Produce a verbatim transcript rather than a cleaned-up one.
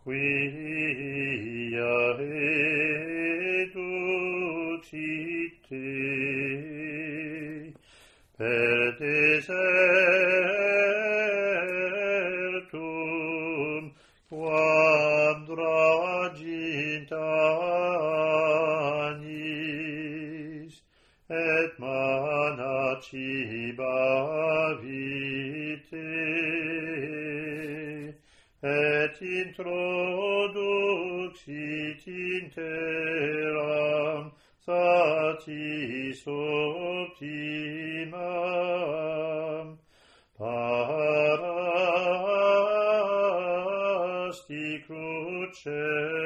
quia educite per desertum quam dragint annis et manna ciba vitae et introduxit in terram satis optimam parasti cruce